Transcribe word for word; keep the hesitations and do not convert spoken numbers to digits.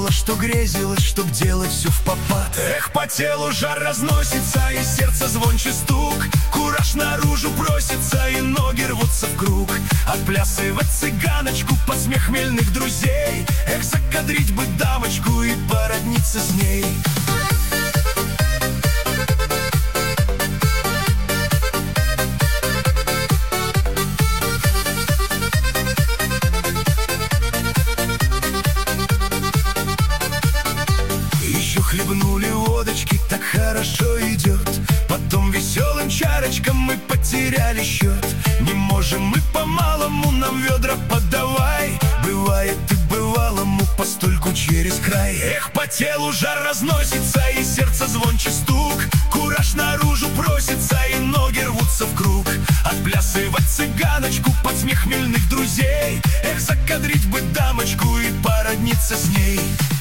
было, что грезилось, чтоб делать все в попад. Эх, по телу жар разносится, и сердце звонче стук. Кураж наружу просится, и ноги рвутся в круг. Отплясывать цыганочку под смех хмельных друзей. Эх, закадрить бы дамочку и породниться с ней. Хлебнули водочки, так хорошо идет. Потом веселым чарочкам мы потеряли счет. Не можем мы по-малому, нам ведра подавай. Бывает и бывалому постольку через край. Эх, по телу жар разносится, и сердце звонче стук. Кураж наружу просится, и ноги рвутся в круг. Отплясывать цыганочку под смех хмельных друзей. Эх, закадрить бы дамочку и породниться с ней.